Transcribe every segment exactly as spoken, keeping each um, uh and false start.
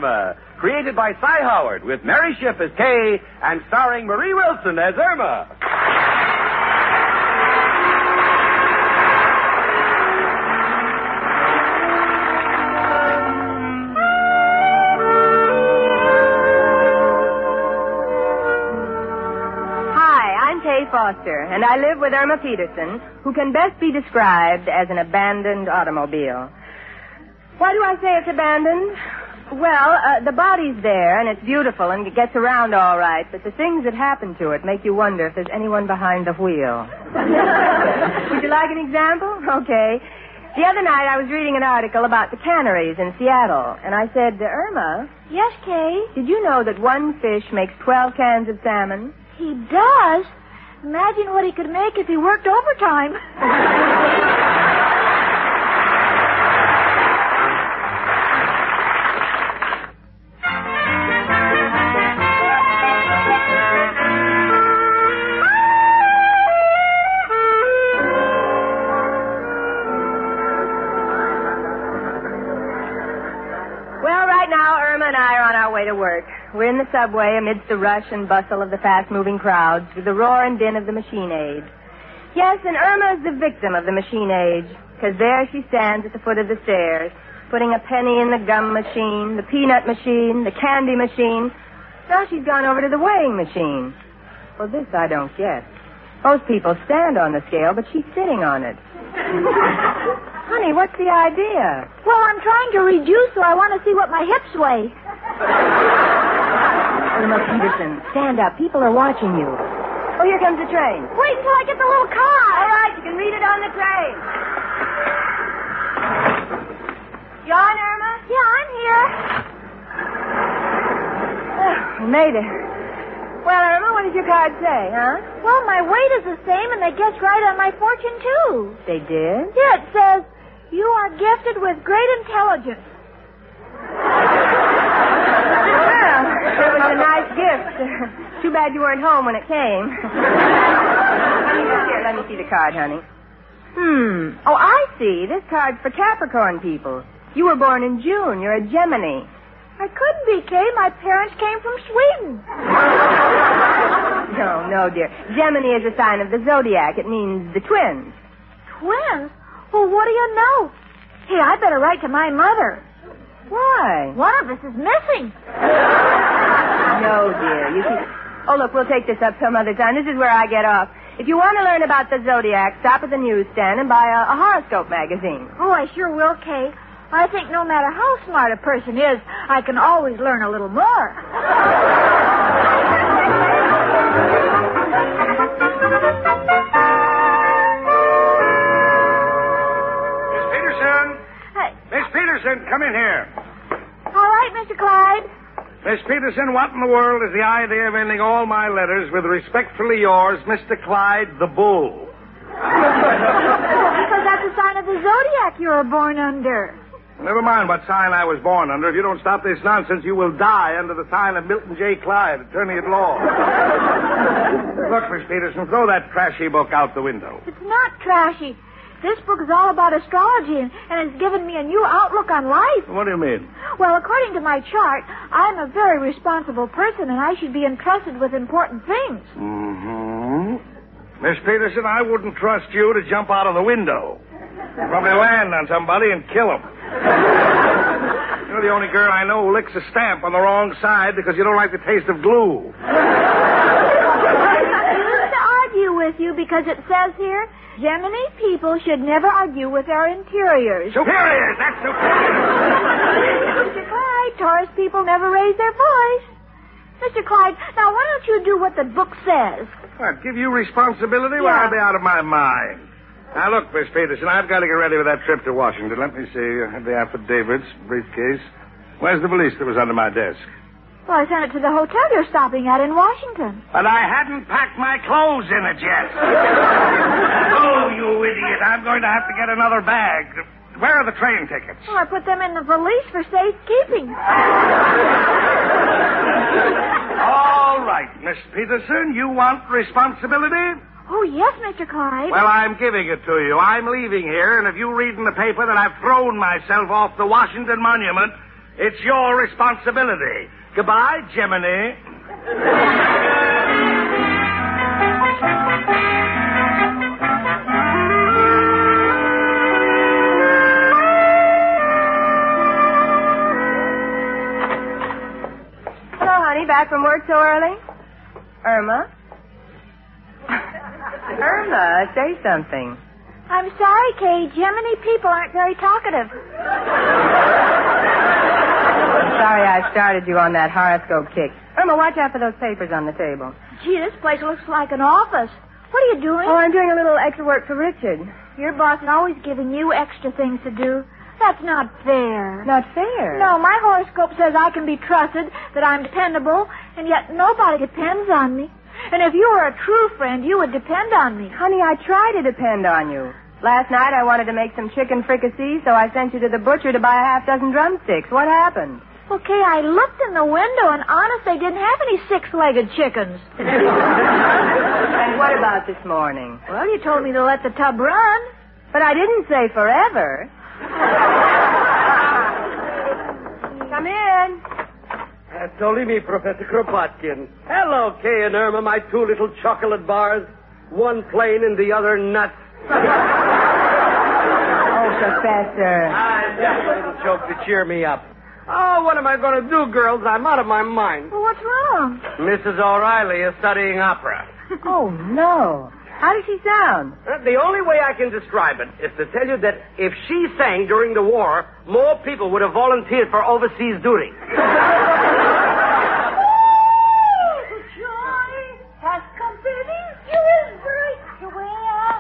Irma, created by Cy Howard, with Mary Schiff as Kay and starring Marie Wilson as Irma. Foster, and I live with Irma Peterson, who can best be described as an abandoned automobile. Why do I say it's abandoned? Well, uh, the body's there, and it's beautiful, and it gets around all right, but the things that happen to it make you wonder if there's anyone behind the wheel. Would you like an example? Okay. The other night I was reading an article about the canneries in Seattle, and I said, Irma... Yes, Kay? Did you know that one fish makes twelve cans of salmon? He does? Imagine what he could make if he worked overtime. Well, right now, Irma and I are on our way to work. We're in the subway amidst the rush and bustle of the fast-moving crowds with the roar and din of the machine age. Yes, and Irma's the victim of the machine age, because there she stands at the foot of the stairs, putting a penny in the gum machine, the peanut machine, the candy machine. Now she's gone over to the weighing machine. Well, this I don't get. Most people stand on the scale, but she's sitting on it. Honey, what's the idea? Well, I'm trying to reduce, so I want to see what my hips weigh. Irma Peterson, stand up. People are watching you. Oh, here comes the train. Wait until I get the little car. All right, you can read it on the train. You on, Irma? Yeah, I'm here. Oh, we made it. Well, Irma, what does your card say, huh? Well, my weight is the same, and they guessed right on my fortune, too. They did? Yeah, it says, you are gifted with great intelligence. Well, it was a nice gift. Too bad you weren't home when it came. Here, let me see the card, honey. Hmm. Oh, I see. This card's for Capricorn people. You were born in June. You're a Gemini. I couldn't be, Kay. My parents came from Sweden. No, no, dear. Gemini is a sign of the zodiac. It means the twins. Twins? Well, what do you know? Hey, I better write to my mother. Why? One of us is missing. No, dear. You see... Oh, look, we'll take this up some other time. This is where I get off. If you want to learn about the zodiac, stop at the newsstand and buy a, a horoscope magazine. Oh, I sure will, Kay. I think no matter how smart a person is, I can always learn a little more. Miss Peterson! Hey. Miss Peterson, come in here. All right, Mister Clyde. Miss Peterson, what in the world is the idea of ending all my letters with respectfully yours, Mister Clyde the Bull? Because that's a sign of the zodiac you were born under. Never mind what sign I was born under. If you don't stop this nonsense, you will die under the sign of Milton J. Clyde, attorney at law. Look, Miss Peterson, throw that trashy book out the window. It's not trashy. This book is all about astrology, and, and it's given me a new outlook on life. What do you mean? Well, according to my chart, I'm a very responsible person, and I should be entrusted with important things. Mm-hmm. Miss Peterson, I wouldn't trust you to jump out of the window. You'd probably land on somebody and kill him. You're the only girl I know who licks a stamp on the wrong side because you don't like the taste of glue. I used to argue with you because it says here, Gemini people should never argue with their interiors. Superiors! That's superior! Mister Clyde, Taurus people never raise their voice. Mister Clyde, now why don't you do what the book says? What, give you responsibility? Well, Yeah. I'd be out of my mind. Now, look, Miss Peterson, I've got to get ready for that trip to Washington. Let me see. I have the affidavits, briefcase. Where's the valise that was under my desk? Well, I sent it to the hotel you're stopping at in Washington. But I hadn't packed my clothes in it yet. Oh, you idiot. I'm going to have to get another bag. Where are the train tickets? Well, I put them in the valise for safekeeping. All right, Miss Peterson, you want responsibility? Oh, yes, Mister Clyde. Well, I'm giving it to you. I'm leaving here, and if you read in the paper that I've thrown myself off the Washington Monument, It's your responsibility. Goodbye, Gemini. Hello, honey. Back from work so early? Irma? Irma, say something. I'm sorry, Kay. Gemini people aren't very talkative. Sorry I started you on that horoscope kick. Irma, watch out for those papers on the table. Gee, this place looks like an office. What are you doing? Oh, I'm doing a little extra work for Richard. Your boss is always giving you extra things to do. That's not fair. Not fair? No, my horoscope says I can be trusted, that I'm dependable, and yet nobody depends on me. And if you were a true friend, you would depend on me. Honey, I try to depend on you. Last night I wanted to make some chicken fricassee, so I sent you to the butcher to buy a half dozen drumsticks. What happened? Okay, I looked in the window, and honest, they didn't have any six-legged chickens. And what about this morning? Well, you told me to let the tub run. But I didn't say forever. Come in. That's only me, Professor Kropotkin. Hello, Kay and Irma, my two little chocolate bars. One plain and the other nuts. Oh, Professor. Ah, just a little joke to cheer me up. Oh, what am I going to do, girls? I'm out of my mind. Well, what's wrong? Missus O'Reilly is studying opera. Oh, no. How does she sound? Uh, The only way I can describe it is to tell you that if she sang during the war, more people would have volunteered for overseas duty. Joy has come to these jewels bright to wear.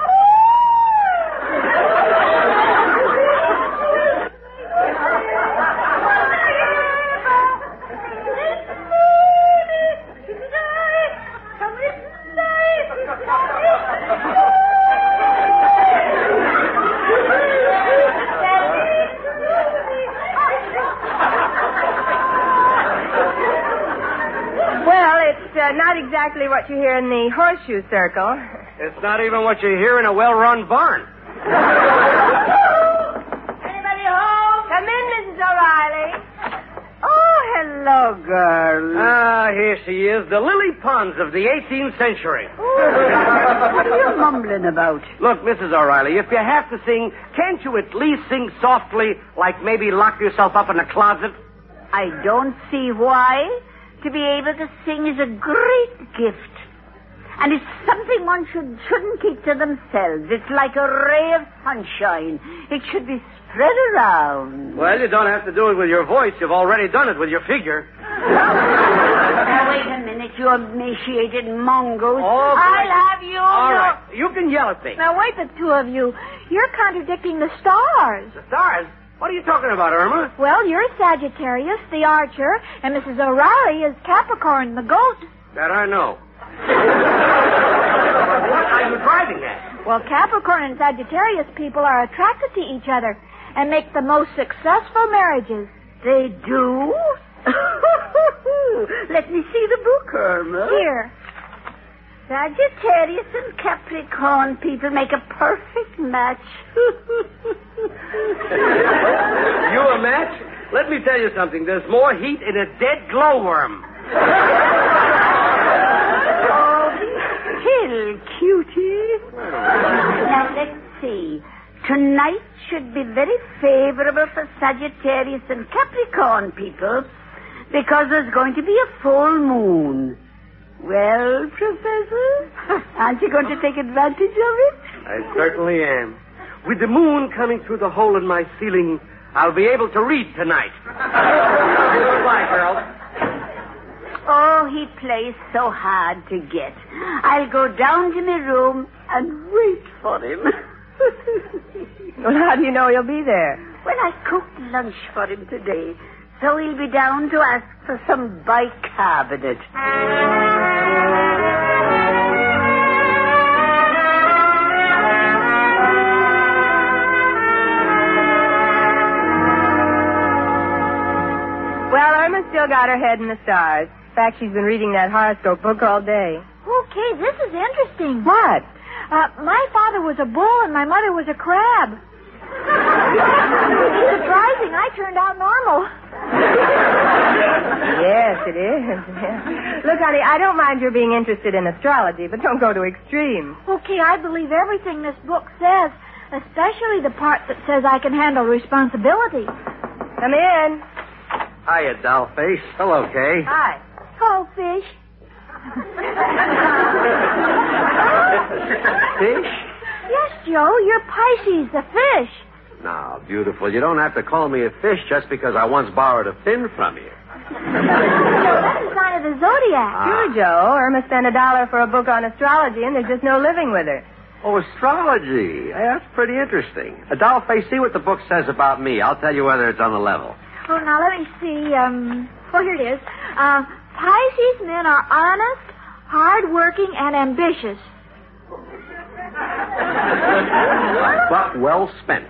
Well, it's uh, not exactly what you hear in the horseshoe circle. It's not even what you hear in a well-run barn. Anybody home? Come in, Missus O'Reilly. Oh, hello, girl. Ah, here she is, the Lily Pons of the eighteenth century. What are you mumbling about? Look, Missus O'Reilly, if you have to sing, can't you at least sing softly, like maybe lock yourself up in a closet? I don't see why. To be able to sing is a great gift. And it's something one should, shouldn't keep to themselves. It's like a ray of sunshine. It should be spread around. Well, you don't have to do it with your voice. You've already done it with your figure. Now, wait a minute, you emaciated mongoose. All right. I'll have you. All right. You can yell at me. Now, wait, the two of you. You're contradicting the stars. The stars? What are you talking about, Irma? Well, you're Sagittarius, the archer, and Missus O'Reilly is Capricorn, the goat. That I know. What are you driving at? Well, Capricorn and Sagittarius people are attracted to each other and make the most successful marriages. They do? Let me see the book, Irma. Here. Sagittarius and Capricorn people make a perfect match. You a match? Let me tell you something. There's more heat in a dead glowworm. Oh, be still, cutie. Now, let's see. Tonight should be very favorable for Sagittarius and Capricorn people because there's going to be a full moon. Well, Professor, aren't you going to take advantage of it? I certainly am. With the moon coming through the hole in my ceiling, I'll be able to read tonight. Goodbye, girls. Oh, he plays so hard to get. I'll go down to my room and wait for him. Well, how do you know he'll be there? Well, I cooked lunch for him today, so he'll be down to ask for some bicarbonate. Well, Irma's still got her head in the stars. In fact, she's been reading that horoscope book all day. Okay, this is interesting. What? Uh, my father was a bull and my mother was a crab. Surprising, I turned out normal. Yes, it is. Yeah. Look, honey, I don't mind your being interested in astrology, but don't go to extremes. Okay, I believe everything this book says, especially the part that says I can handle responsibility. Come in. Hiya, dollface. Hello, Kay. Hi. Hello, fish. Fish? Yes, Joe, you're Pisces, the fish. Now, beautiful, you don't have to call me a fish just because I once borrowed a fin from you. That's a sign of the zodiac. Sure, Joe. Irma spent a dollar for a book on astrology, and there's just no living with her. Oh, astrology. Yeah, that's pretty interesting. Uh, dollface, see what the book says about me. I'll tell you whether it's on the level. Oh, now let me see. Um, oh, here it is. Uh, Pisces men are honest, hard-working, and ambitious. But well spent.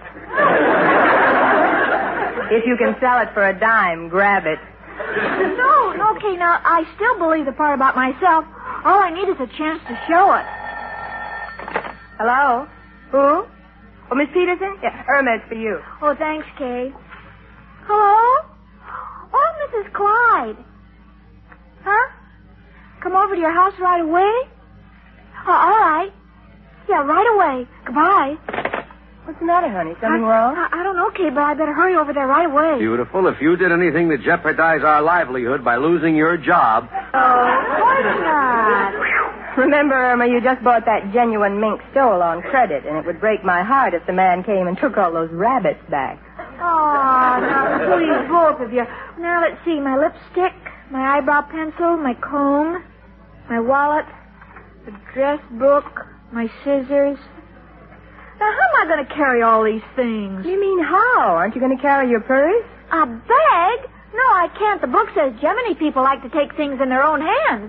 If you can sell it for a dime, grab it. No, no, okay, now, I still believe the part about myself. All I need is a chance to show it. Hello? Who? Oh, Miss Peterson? Yeah, Irma, it's for you. Oh, thanks, Kay. Hello? Oh, Missus Clyde. Huh? Come over to your house right away? Oh, all right. Yeah, right away. Goodbye. What's the matter, honey? Something I, wrong? I, I don't know, Kay, but I better hurry over there right away. Beautiful. If you did anything to jeopardize our livelihood by losing your job... Oh, of course not. Remember, Irma, you just bought that genuine mink stole on credit, and it would break my heart if the man came and took all those rabbits back. Oh, now, please, both of you. Now, let's see. My lipstick, my eyebrow pencil, my comb, my wallet, the dress book, my scissors. Now, how am I going to carry all these things? You mean how? Aren't you going to carry your purse? A bag? No, I can't. The book says Gemini people like to take things in their own hands.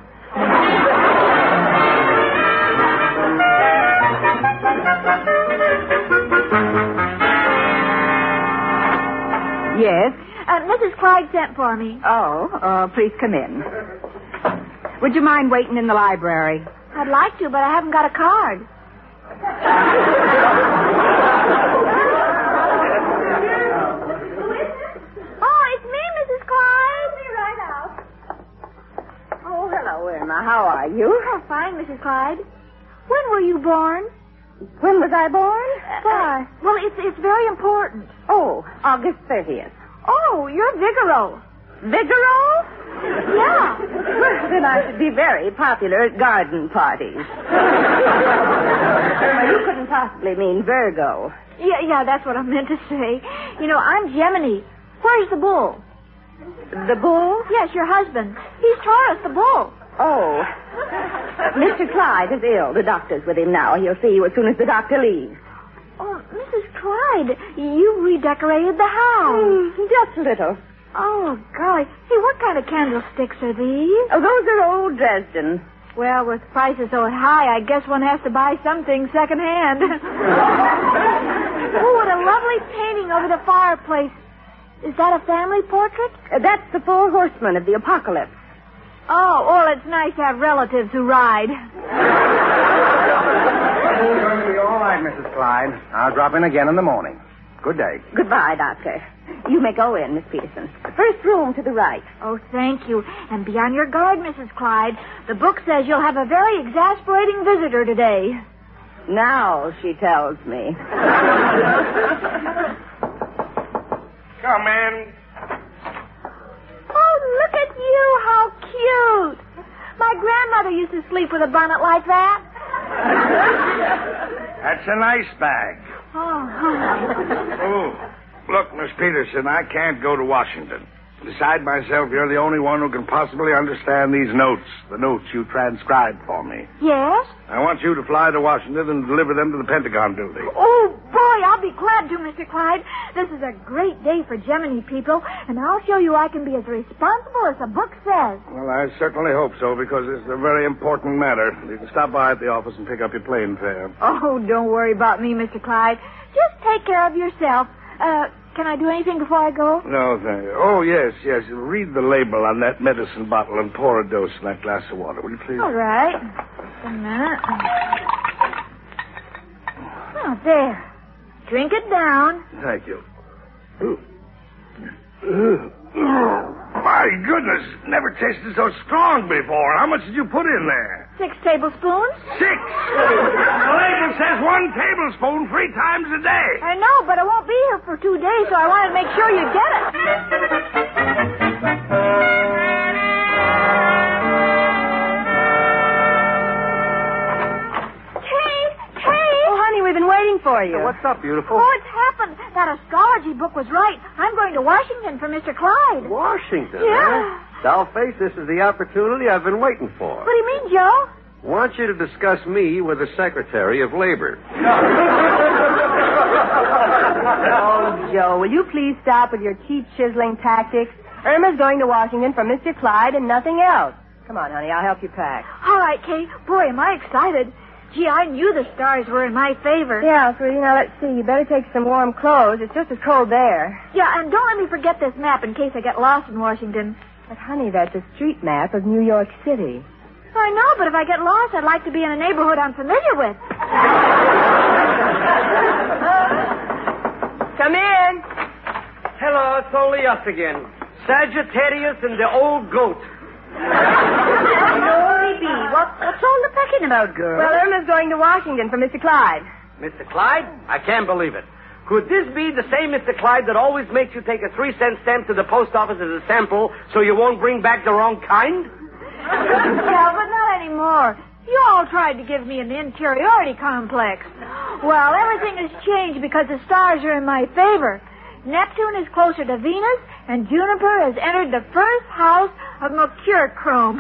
Yes? Uh, Missus Clyde sent for me. Oh, uh, please come in. Would you mind waiting in the library? I'd like to, but I haven't got a card. Oh, it's me, Missus Clyde. Be right out. Oh, hello, Irma. How are you? Oh, fine, Missus Clyde. When were you born? When was I born? Why? Well, it's it's very important. Oh, August thirtieth. Oh, you're Vigoro. Vigoro? Yeah. Well, then I should be very popular at garden parties. Irma, you couldn't possibly mean Virgo. Yeah, yeah, that's what I meant to say. You know, I'm Gemini. Where's the bull? The bull? Yes, your husband. He's Taurus, the bull. Oh. Mister Clyde is ill. The doctor's with him now. He'll see you as soon as the doctor leaves. Oh, Missus Clyde, you redecorated the house. Mm, just a little. Oh, golly. Hey, what kind of candlesticks are these? Oh, those are old Dresden. Well, with prices so high, I guess one has to buy something secondhand. Oh, what a lovely painting over the fireplace. Is that a family portrait? Uh, that's the four horsemen of the apocalypse. Oh, well, it's nice to have relatives who ride. It's going to be all right, Missus Clyde. I'll drop in again in the morning. Good day. Goodbye, Doctor. You may go in, Miss Peterson. The first room to the right. Oh, thank you. And be on your guard, Missus Clyde. The book says you'll have a very exasperating visitor today. Now, she tells me. Come in. Oh, look at you. How cute. My grandmother used to sleep with a bonnet like that. That's a nice bag. Oh. Oh, look, Miss Peterson, I can't go to Washington. Beside myself, you're the only one who can possibly understand these notes, the notes you transcribed for me. Yes? I want you to fly to Washington and deliver them to the Pentagon building. Oh, boy, I'll be glad to, Mister Clyde. This is a great day for Gemini people, and I'll show you I can be as responsible as the book says. Well, I certainly hope so, because it's a very important matter. You can stop by at the office and pick up your plane fare. Oh, don't worry about me, Mister Clyde. Just take care of yourself. Uh, can I do anything before I go? No, thank you. Oh, yes, yes. Read the label on that medicine bottle and pour a dose in that glass of water, will you please? All right. Just a minute. Oh, there. Drink it down. Thank you. Ooh. Ooh. My goodness, never tasted so strong before. How much did you put in there? Six tablespoons? Six. The label says one tablespoon three times a day. I know, but I won't be here for two days, so I wanted to make sure you get it. Kay, Kay. Oh, honey, we've been waiting for you. What's up, beautiful? Oh, it's happened. That astrology book was right. I'm going to Washington for Mister Clyde. Washington, Yeah. huh? Dollface, this is the opportunity I've been waiting for. What do you mean, Joe? Want you to discuss me with the Secretary of Labor. Oh, Joe, will you please stop with your cheap chiseling tactics? Irma's going to Washington for Mister Clyde and nothing else. Come on, honey, I'll help you pack. All right, Kay. Boy, am I excited. Gee, I knew the stars were in my favor. Yeah, sweetie, now let's see. You better take some warm clothes. It's just as cold there. Yeah, and don't let me forget this map in case I get lost in Washington. But, honey, that's a street map of New York City. I know, but if I get lost, I'd like to be in a neighborhood I'm familiar with. Come in. Hello, it's only us again. Sagittarius and the old goat. Glory be. What, what's all the pecking about, girl? Well, Irma's going to Washington for Mister Clyde. Mister Clyde? I can't believe it. Could this be the same Mister Clyde that always makes you take a three-cent stamp to the post office as a sample so you won't bring back the wrong kind? Yeah, but not anymore. You all tried to give me an inferiority complex. Well, everything has changed because the stars are in my favor. Neptune is closer to Venus, and Juniper has entered the first house of Mercurochrome.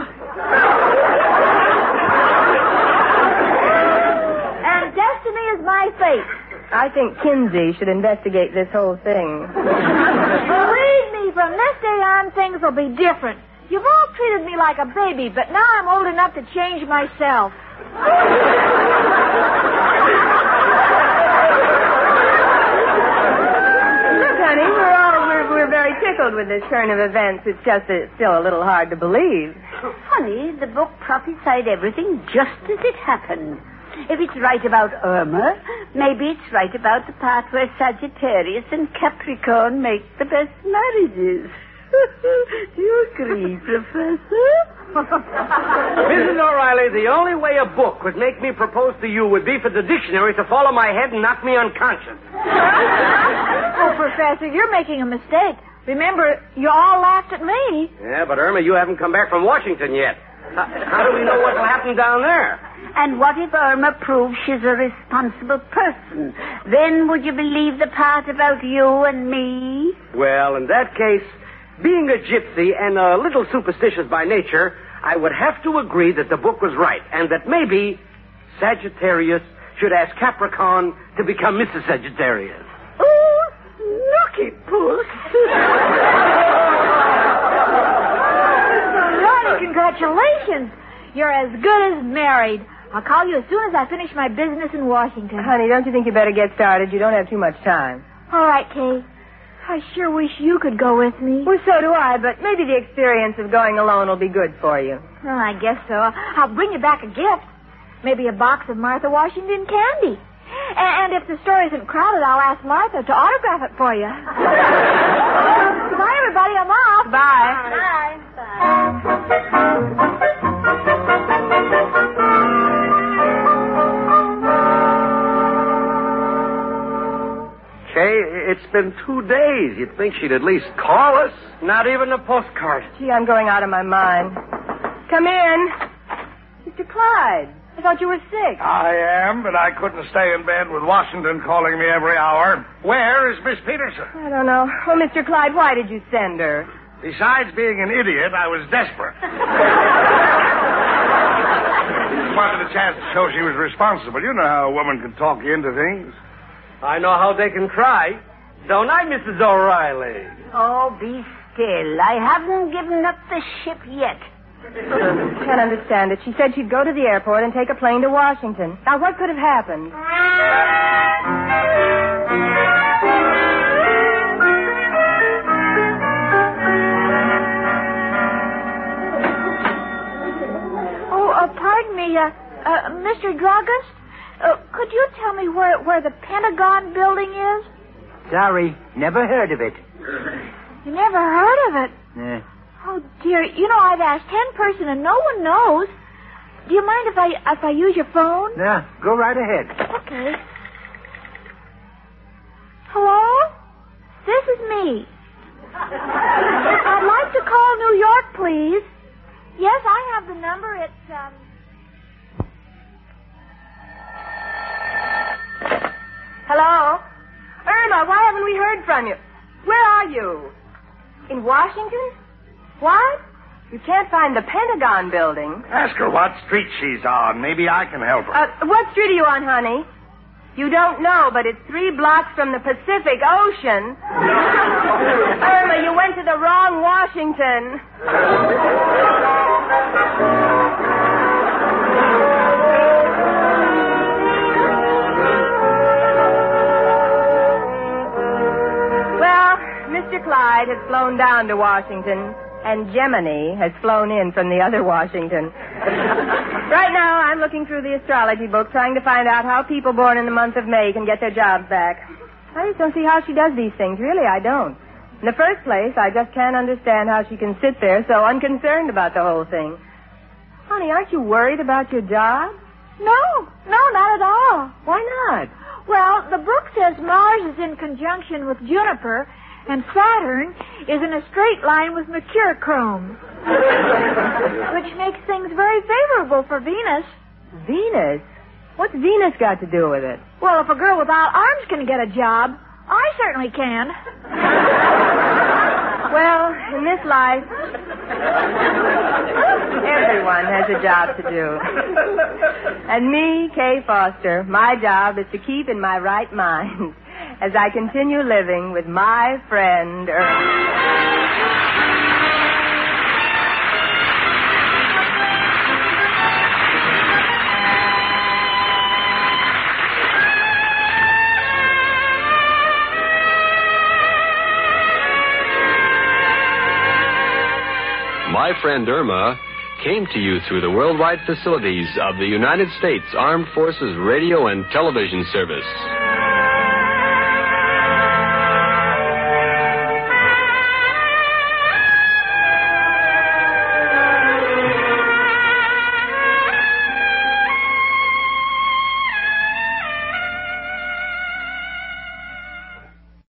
And destiny is my fate. I think Kinsey should investigate this whole thing. Believe me, from this day on, things will be different. You've all treated me like a baby, but now I'm old enough to change myself. Look, honey, we're all we're, we're very tickled with this turn of events. It's just that it's still a little hard to believe. Honey, the book prophesied everything just as it happened. If it's right about Irma, maybe it's right about the part where Sagittarius and Capricorn make the best marriages. Do you agree, Professor? Missus O'Reilly, the only way a book would make me propose to you would be for the dictionary to fall on my head and knock me unconscious. Oh, Professor, you're making a mistake. Remember, you all laughed at me. Yeah, but Irma, you haven't come back from Washington yet. How, how do we know what will happen down there? And what if Irma proves she's a responsible person? Then would you believe the part about you and me? Well, in that case, being a gypsy and a little superstitious by nature, I would have to agree that the book was right, and that maybe Sagittarius should ask Capricorn to become Missus Sagittarius. Oh, lucky puss. Johnny, congratulations. You're as good as married. I'll call you as soon as I finish my business in Washington. Honey, don't you think you better get started? You don't have too much time. All right, Kay. I sure wish you could go with me. Well, so do I, but maybe the experience of going alone will be good for you. Well, I guess so. I'll bring you back a gift. Maybe a box of Martha Washington candy. And if the store isn't crowded, I'll ask Martha to autograph it for you. Goodbye, everybody. I'm off. Bye. Bye. Kay, it's been two days. You'd think she'd at least call us. Not even a postcard. Gee, I'm going out of my mind. Come in. Mister Clyde, I thought you were sick. I am, but I couldn't stay in bed with Washington calling me every hour. Where is Miss Peterson? I don't know. Oh, Mister Clyde, why did you send her? Besides being an idiot, I was desperate. Wanted a chance to show she was responsible. You know how a woman can talk you into things. I know how they can try. Don't I, Missus O'Reilly? Oh, be still. I haven't given up the ship yet. Can't understand it. She said she'd go to the airport and take a plane to Washington. Now, what could have happened? Oh, uh, pardon me, uh, uh, Mister Draugust? Uh, could you tell me where, where the Pentagon building is? Sorry, never heard of it. You never heard of it? Yeah. Oh, dear. You know, I've asked ten person and no one knows. Do you mind if I if I use your phone? Yeah, go right ahead. Okay. Hello? This is me. I'd like to call New York, please. Yes, I have the number. It's, um... Hello? Irma, why haven't we heard from you? Where are you? In Washington? What? You can't find the Pentagon building. Ask her what street she's on. Maybe I can help her. Uh, what street are you on, honey? You don't know, but it's three blocks from the Pacific Ocean. Irma, you went to the wrong Washington. Well, Mister Clyde has flown down to Washington, and Gemini has flown in from the other Washington. Right now, I'm looking through the astrology book, trying to find out how people born in the month of May can get their jobs back. I just don't see how she does these things. Really, I don't. In the first place, I just can't understand how she can sit there so unconcerned about the whole thing. Honey, aren't you worried about your job? No, no, not at all. Why not? Well, the book says Mars is in conjunction with Juniper, and Saturn is in a straight line with Mercurochrome, which makes things very favorable for Venus. Venus? What's Venus got to do with it? Well, if a girl without arms can get a job, I certainly can. Well, in this life, everyone has a job to do. And me, Kay Foster, my job is to keep in my right mind as I continue living with my friend, Irma. My Friend Irma came to you through the worldwide facilities of the United States Armed Forces Radio and Television Service.